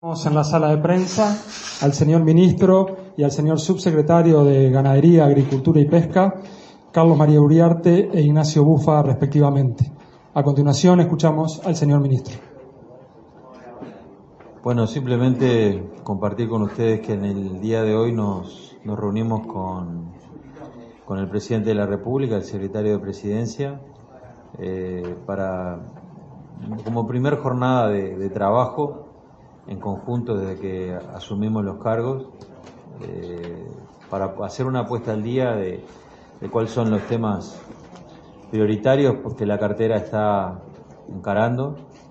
En la sala de prensa al señor ministro y al señor subsecretario de Ganadería, Agricultura y Pesca, Carlos María Uriarte e Ignacio Bufa, respectivamente. A continuación escuchamos al señor ministro. Bueno, simplemente compartir con ustedes que en el día de hoy nos reunimos con el presidente de la República, el secretario de Presidencia, como primer jornada de trabajo en conjunto desde que asumimos los cargos, para hacer una puesta al día de cuáles son los temas prioritarios porque la cartera está encarando.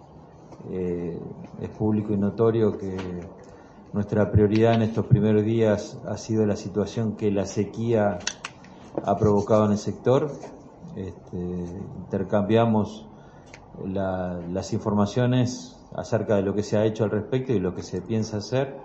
Es público y notorio que nuestra prioridad en estos primeros días ha sido la situación que la sequía ha provocado en el sector. Intercambiamos las informaciones acerca de lo que se ha hecho al respecto y lo que se piensa hacer,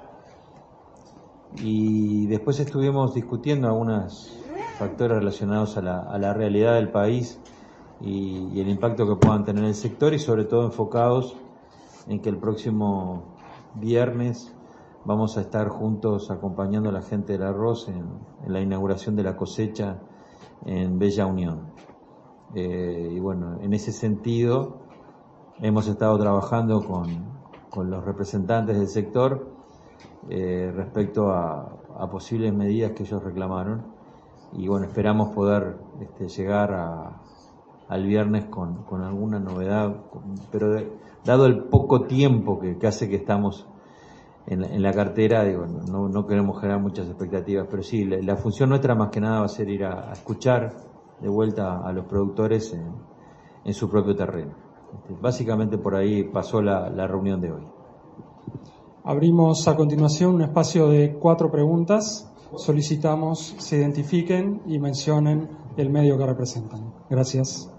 y después estuvimos discutiendo algunos factores relacionados a la realidad del país y el impacto que puedan tener el sector, y sobre todo enfocados en que el próximo viernes vamos a estar juntos acompañando a la gente del arroz en la inauguración de la cosecha en Bella Unión. Y bueno, en ese sentido hemos estado trabajando con los representantes del sector respecto a posibles medidas que ellos reclamaron, y bueno, esperamos poder llegar al viernes con alguna novedad, pero dado el poco tiempo que hace que estamos en la cartera, digo, no queremos generar muchas expectativas, pero sí, la función nuestra más que nada va a ser ir a escuchar de vuelta a los productores en su propio terreno. Básicamente por ahí pasó la reunión de hoy. Abrimos a continuación un espacio de 4 preguntas. Solicitamos se identifiquen y mencionen el medio que representan. Gracias.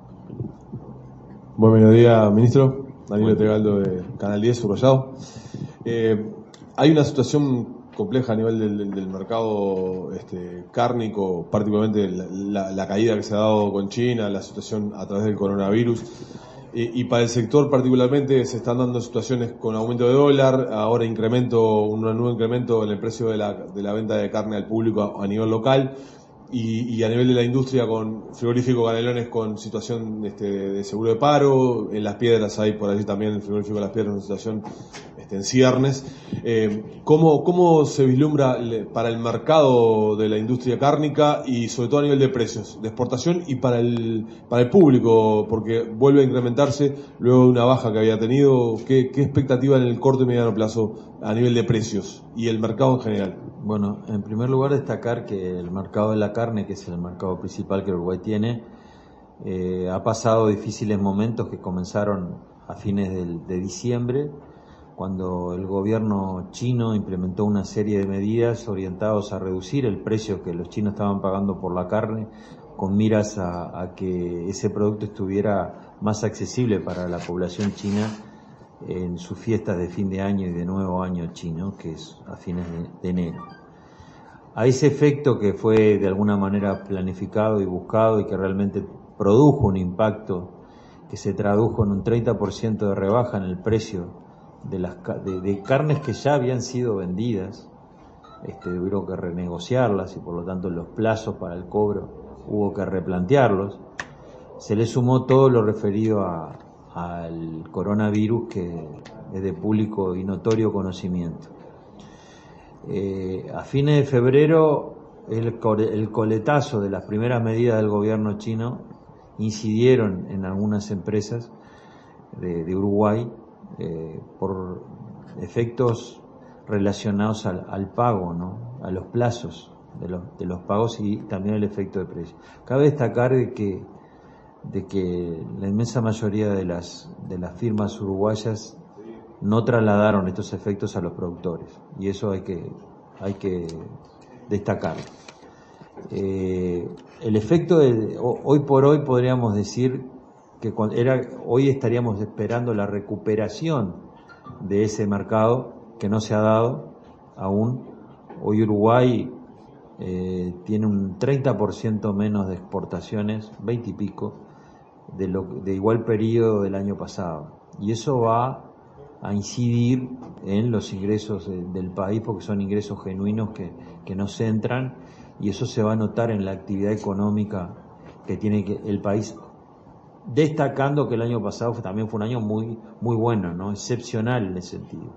Buen mediodía, ministro. Danilo Tegaldo de Canal 10, Subrayado. Hay una situación compleja a nivel del mercado cárnico, particularmente la caída que se ha dado con China, la situación a través del coronavirus. Y para el sector particularmente se están dando situaciones con aumento de dólar, ahora un nuevo incremento en el precio de la venta de carne al público a nivel local, y a nivel de la industria con frigorífico Canelones con situación de seguro de paro. En Las Piedras hay por allí también el frigorífico de Las Piedras en situación en ciernes. ¿Cómo se vislumbra para el mercado de la industria cárnica y sobre todo a nivel de precios de exportación y para el público, porque vuelve a incrementarse luego de una baja que había tenido? ¿Qué expectativa en el corto y mediano plazo a nivel de precios y el mercado en general? Bueno, en primer lugar destacar que el mercado de la carne, que es el mercado principal que Uruguay tiene, ha pasado difíciles momentos que comenzaron a fines de diciembre, cuando el gobierno chino implementó una serie de medidas orientadas a reducir el precio que los chinos estaban pagando por la carne, con miras a que ese producto estuviera más accesible para la población china en sus fiestas de fin de año y de nuevo año chino, que es a fines de enero. A ese efecto, que fue de alguna manera planificado y buscado y que realmente produjo un impacto que se tradujo en un 30% de rebaja en el precio de carnes que ya habían sido vendidas, hubo que renegociarlas y por lo tanto los plazos para el cobro hubo que replantearlos. Se le sumó todo lo referido al coronavirus, que es de público y notorio conocimiento. A fines de febrero el coletazo de las primeras medidas del gobierno chino incidieron en algunas empresas de Uruguay por efectos relacionados al pago, ¿no? A los plazos de los pagos y también el efecto de precio. Cabe destacar de que la inmensa mayoría de las firmas uruguayas no trasladaron estos efectos a los productores, y eso hay que destacarlo. El efecto hoy por hoy podríamos decir que hoy estaríamos esperando la recuperación de ese mercado que no se ha dado aún. Hoy Uruguay tiene un 30% menos de exportaciones, 20 y pico, de igual periodo del año pasado, y eso va a incidir en los ingresos del país, porque son ingresos genuinos que nos entran, y eso se va a notar en la actividad económica que tiene el país, destacando que el año pasado también fue un año muy bueno, ¿no? Excepcional en ese sentido.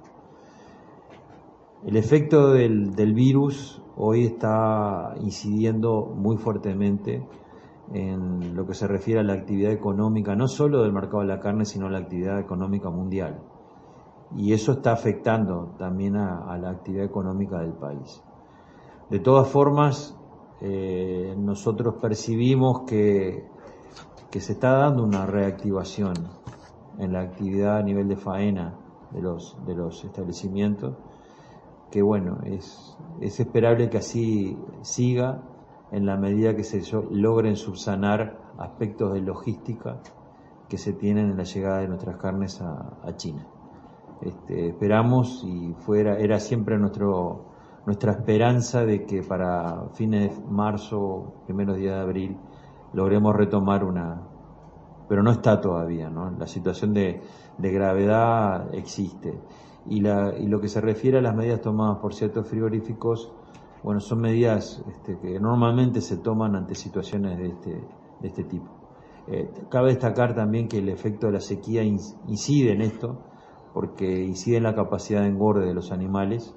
El efecto del virus hoy está incidiendo muy fuertemente en lo que se refiere a la actividad económica, no solo del mercado de la carne, sino a la actividad económica mundial. Y eso está afectando también a la actividad económica del país. De todas formas, nosotros percibimos que se está dando una reactivación en la actividad a nivel de faena de los establecimientos, que bueno, es esperable que así siga en la medida que se logren subsanar aspectos de logística que se tienen en la llegada de nuestras carnes a China. Esperamos, y era siempre nuestra esperanza de que para fines de marzo, primeros días de abril, logremos retomar pero no está todavía, ¿no? La situación de gravedad existe. Y lo que se refiere a las medidas tomadas por ciertos frigoríficos, bueno, son medidas que normalmente se toman ante situaciones de este tipo. Cabe destacar también que el efecto de la sequía incide en esto, porque incide en la capacidad de engorde de los animales,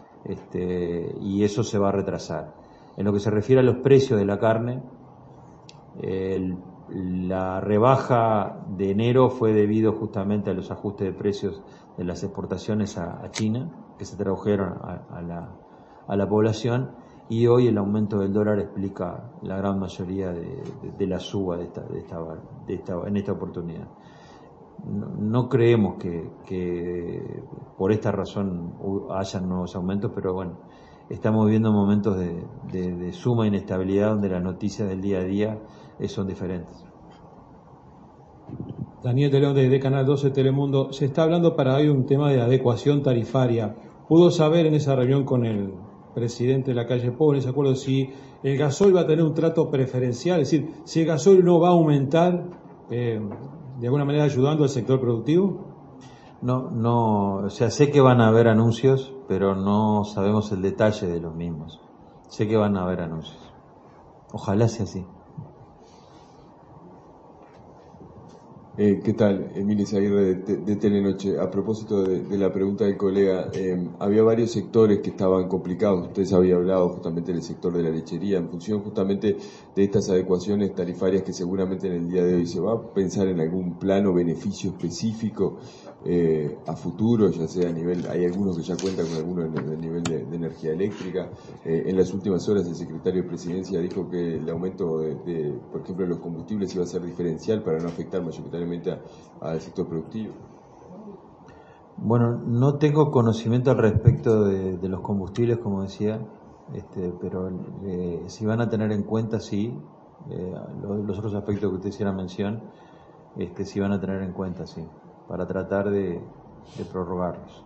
y eso se va a retrasar. En lo que se refiere a los precios de la carne, la rebaja de enero fue debido justamente a los ajustes de precios de las exportaciones a China, que se tradujeron a la población, y hoy el aumento del dólar explica la gran mayoría de la suba en esta oportunidad. No creemos que por esta razón hayan nuevos aumentos, pero bueno, estamos viviendo momentos de suma inestabilidad donde las noticias del día a día son diferentes. Daniel Telón de Canal 12 Telemundo. Se está hablando para hoy un tema de adecuación tarifaria. ¿Pudo saber en esa reunión con el presidente de la calle Pou, en ese acuerdo, si el gasoil va a tener un trato preferencial? Es decir, si el gasoil no va a aumentar, de alguna manera ayudando al sector productivo. No, o sea, sé que van a haber anuncios, pero no sabemos el detalle de los mismos. Sé que van a haber anuncios. Ojalá sea así. ¿Qué tal? Emilia Aguirre de Telenoche. A propósito de la pregunta del colega, había varios sectores que estaban complicados. Ustedes habían hablado justamente del sector de la lechería, en función justamente de estas adecuaciones tarifarias que seguramente en el día de hoy se va a pensar en algún plano beneficio específico a futuro, ya sea a nivel, hay algunos que ya cuentan con algunos en el nivel de energía eléctrica. En las últimas horas el secretario de Presidencia dijo que el aumento por ejemplo, de los combustibles iba a ser diferencial para no afectar mayoritariamente al sector productivo. Bueno, no tengo conocimiento al respecto de los combustibles, como decía, pero si van a tener en cuenta, sí, los otros aspectos que usted hiciera mención, sí van a tener en cuenta, sí, para tratar de prorrogarlos.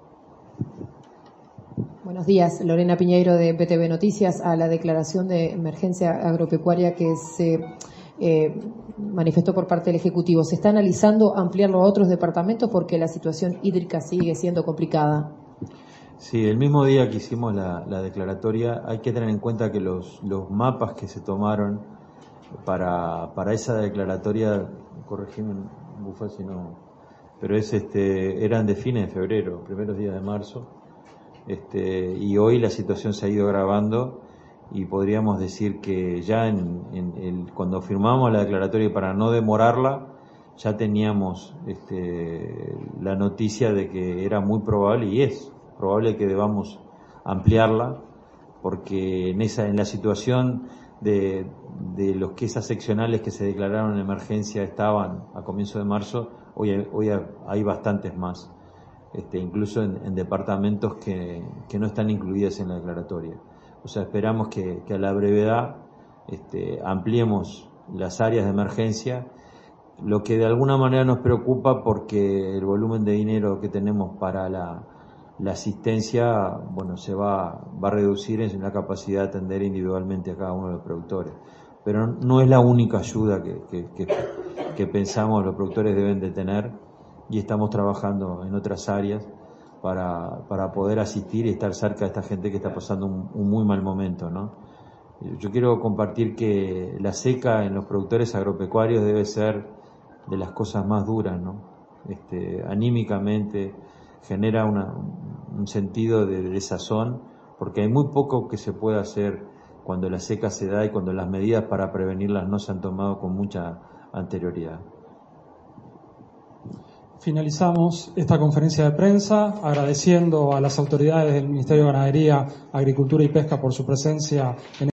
Buenos días, Lorena Piñeiro de BTV Noticias. A la declaración de emergencia agropecuaria que se manifestó por parte del Ejecutivo, ¿se está analizando ampliarlo a otros departamentos porque la situación hídrica sigue siendo complicada? Sí, el mismo día que hicimos la declaratoria, hay que tener en cuenta que los mapas que se tomaron para esa declaratoria, corregime, Bufa, si no, pero eran de fines de febrero, primeros días de marzo, y hoy la situación se ha ido agravando. Y podríamos decir que ya cuando firmamos la declaratoria, para no demorarla, ya teníamos la noticia de que era muy probable, y es probable, que debamos ampliarla, porque en la situación de los que esas seccionales que se declararon en emergencia estaban a comienzo de marzo, hoy hay bastantes más, incluso en departamentos que no están incluidas en la declaratoria. O sea, esperamos que a la brevedad ampliemos las áreas de emergencia, lo que de alguna manera nos preocupa porque el volumen de dinero que tenemos para la asistencia, bueno, se va a reducir en la capacidad de atender individualmente a cada uno de los productores. Pero no es la única ayuda que pensamos los productores deben de tener, y estamos trabajando en otras áreas para poder asistir y estar cerca de esta gente que está pasando un muy mal momento, ¿no? Yo quiero compartir que la seca en los productores agropecuarios debe ser de las cosas más duras, ¿no? Anímicamente genera un sentido de desazón, porque hay muy poco que se puede hacer cuando la seca se da y cuando las medidas para prevenirlas no se han tomado con mucha anterioridad. Finalizamos esta conferencia de prensa agradeciendo a las autoridades del Ministerio de Ganadería, Agricultura y Pesca por su presencia en